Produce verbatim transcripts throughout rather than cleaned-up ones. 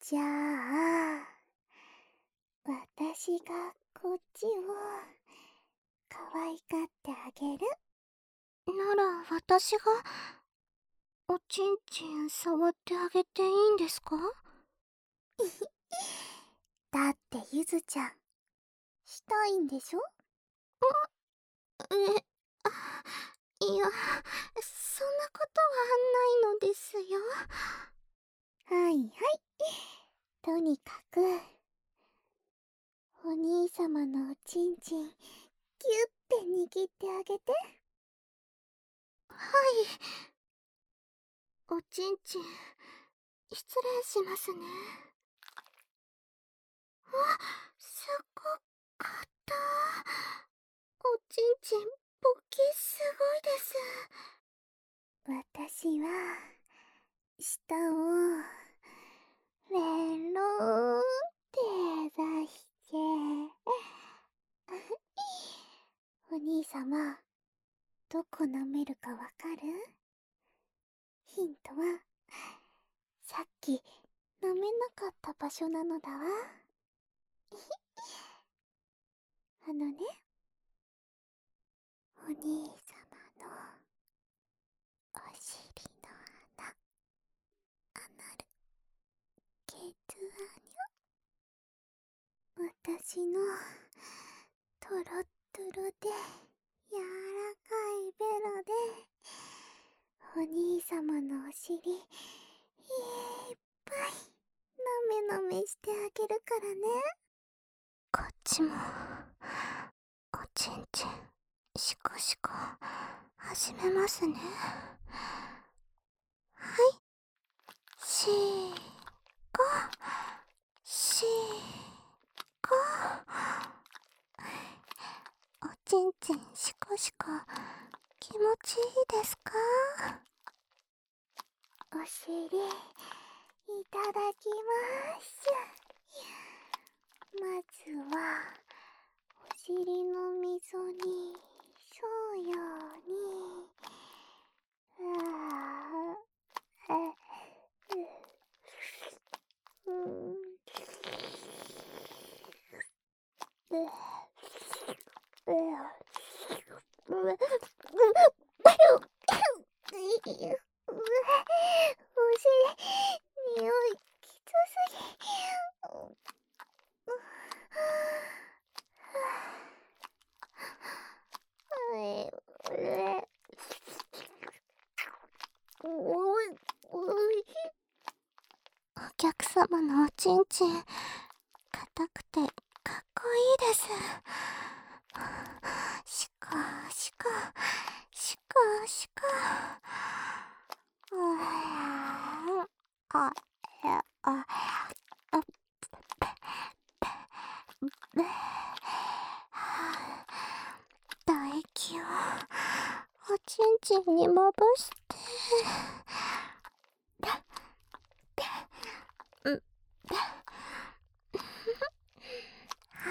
じゃあ、私がこっちを可愛がってあげる。 なら私がおちんちん触ってあげていいんですか？ だってゆずちゃん、したいんでしょ？ え、あ、いや、そんなことはないのですよ。 はいはい。とにかく、お兄様のおちんちん、ぎゅって握ってあげて。 はい。おちんちん、失礼しますね。あ、すごかった。おちんちん、勃起すごいです。 私は、舌を、メローンって出して、お兄様、どこ舐めるかわかる？ヒントは、さっき舐めなかった場所なのだわ。あのね、お兄様のお尻の穴、アナル、ケツアニョ。私のトロットロで柔らかいベロでお兄様のお尻いっぱいなめなめしてあげるからね。 こっちも、おちんちん、シコシコ、始めますね。はい。しーこ、しーこ。おちんちん、シコシコ、気持ちいいですか？ お尻いただきます。まずはお尻の溝に沿うように、ああ、あ、う、うん、う、う、う、う、お尻、匂い、きつすぎ。おい、おい、 お客様のおちんちん、硬くてかっこいいです。シコシコ、シコシコ。ああ、あ、あ、あ、唾液をおちんちんにまぶして、うん、はい、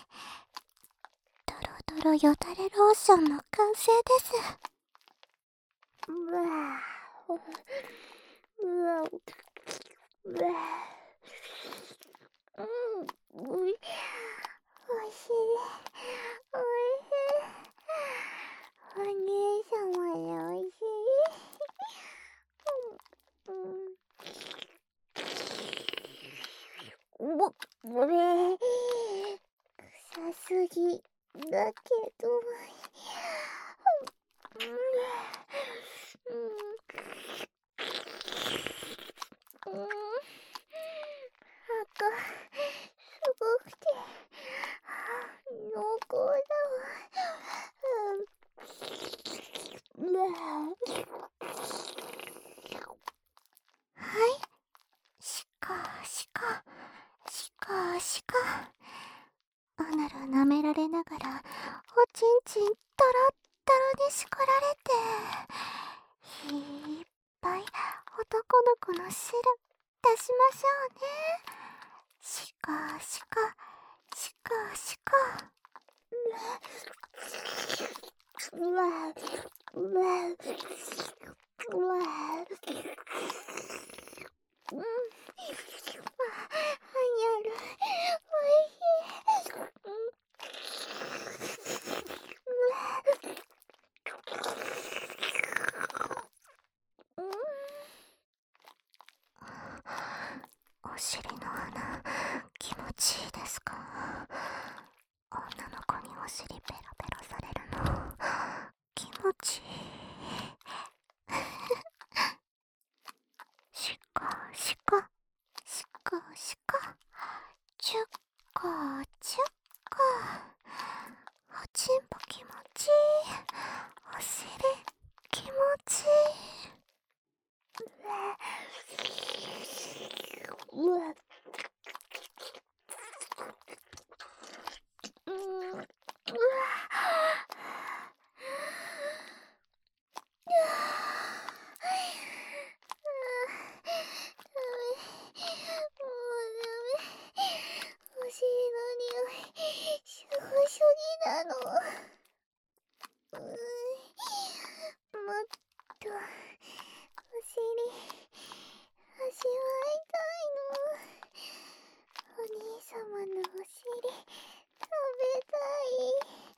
ドロドロよだれローションの完成です。 うわうわうわうん、おい、おいしい、おいしい、お兄様においしい。うん、ぼ、ぼれ、臭すぎだけど、うん、うん、うん、赤、すごくて、濃厚だわ。うん、 はい、シコシコ、シコシコ。アナル舐められながら、おちんちんトロットロにしこられて、いっぱい男の子の汁出しましょうね。シコシコ、シコシコ。 うわうわうわうん、 お尻の穴、気持ちいいですか？女の子にお尻ペロペロされるの、気持ちいい。しかしか、しかしか、ちゅっかちゅっか。おちんぽ気持ちいい。お尻気持ちいい。うわ、うん、うわ、お尻の匂い、すごすぎなの。うーん、もっと、お尻、足は痛いの。お兄様のお尻、食べたい。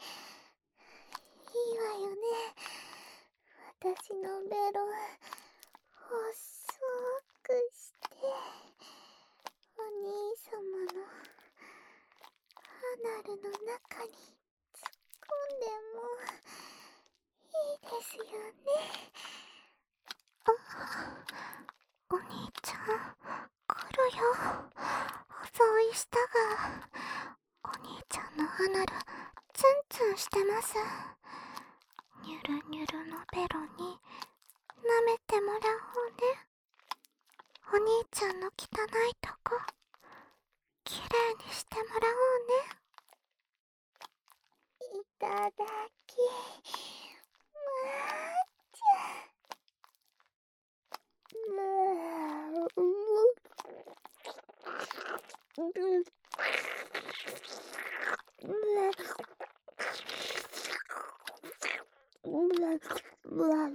いいわよね。私のベロ、細くして、お兄様のアナルの中に突っ込んでもいいですよね。あ、お兄ちゃん、来るよ。細い舌が、お兄ちゃんのアナル、ツンツンしてます。ニュルニュルのベロに、舐めてもらおうね。お兄ちゃんの汚いとこ、きれいにしてもらおうね。いただきまーちゃ。うーううううわ、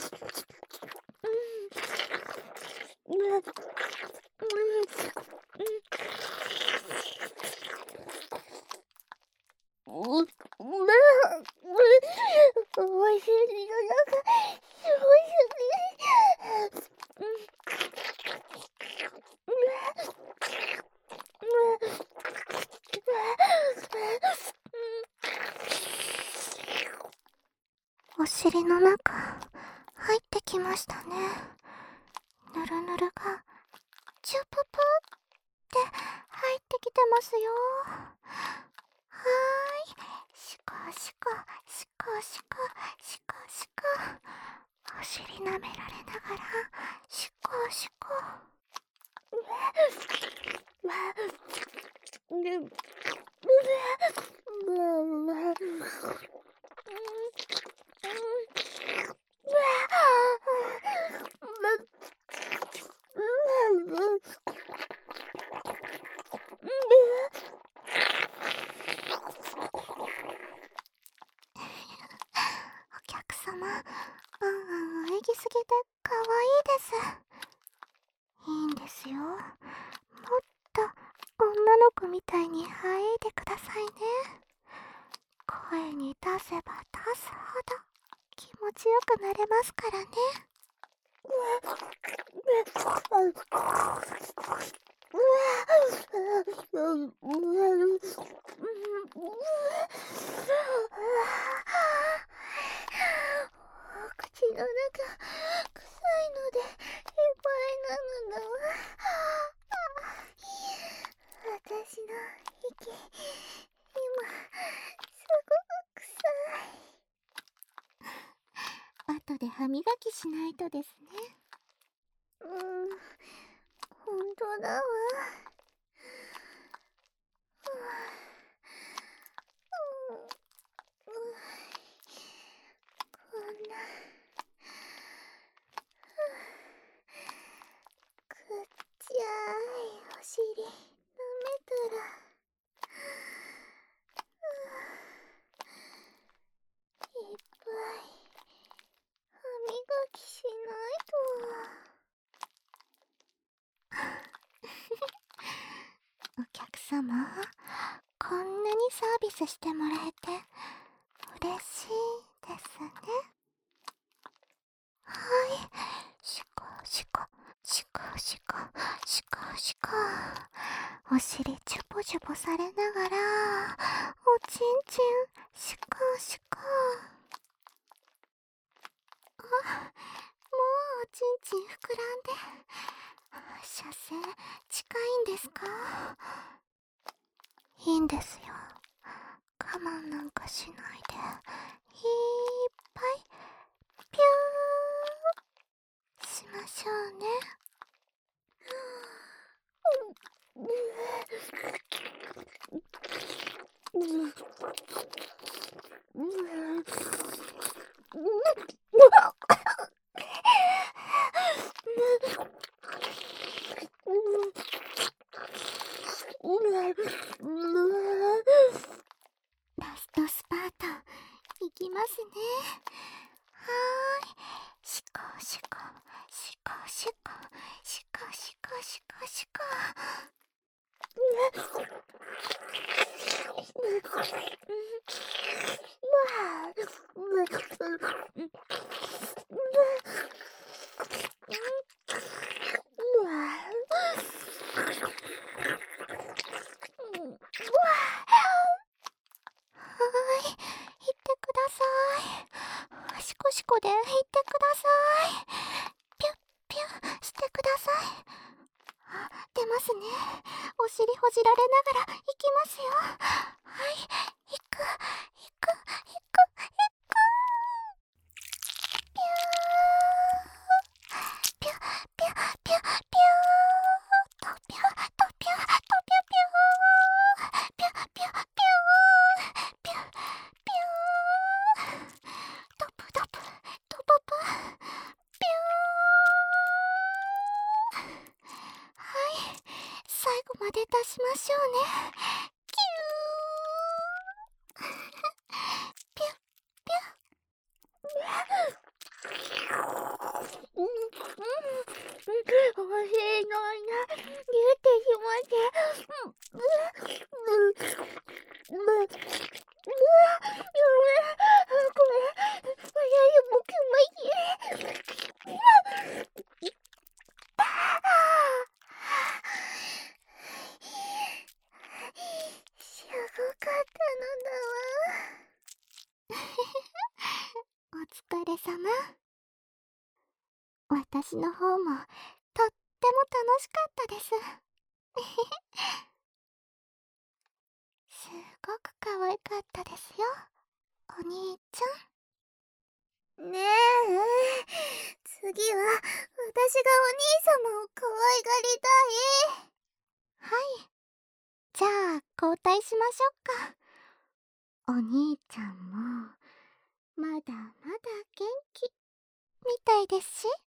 お尻の中、すごいすぎ。お尻の中、入ってきましたね。ぬるぬるが、チュププって入ってきてますよ。はーい。シコシコ、シコシコ、シコシコ。お尻舐められながら、シコシコ。お客様、ワンワン喘ぎすぎでかわいいです。いいんですよ。もっと女の子みたいに騒いでくださいね。声に出せば出すほど気持ちよくなれますからね。口の中臭いのでいっぱいなのだわ。私の息、今すごく臭い。後で歯磨きしないとですね。うーん、ほんとだわ。こんなくっちゃいお尻舐めたら、いっぱい歯磨きしないと。お客様、こんなにサービスしてもらえて嬉しいですね。はい、シコシコ、シコシコ、シコシコ。 お尻チュポチュポされながら、おちんちんシコシコ。あ、もうおちんちん膨らんで、射精近いんですか？いいんですよ。我慢なんかしないで、いっぱいピューしましょうね。ラストスパートいきますね。はーい、シコシコシコシコシコシコシコシコ。はーい、行ってください。シコシコで行ってください。ピュッピュッしてください。あ、出ますね。お尻ほじられながら行きますよ。はい、行く、行く、行く、行く。ピューピュッピュッピュッピュッとピュッとピュッとピュッピューピュッピュッピューピュッピュードプドプドププピュー。はい、最後まで出しましょうね。キューピュッピュッ。うん、うん、お尻の穴、言ってしまって、うん、うん、うん、うん、これ、私も気持ちいい。すごかったのだわ。お疲れ様。私の方もとっても楽しかったです。すごく可愛かったですよ、お兄ちゃん。ねえ、次は私がお兄様を可愛がりたい。 はい、じゃあ交代しましょうか。お兄ちゃんもまだまだ元気みたいですし。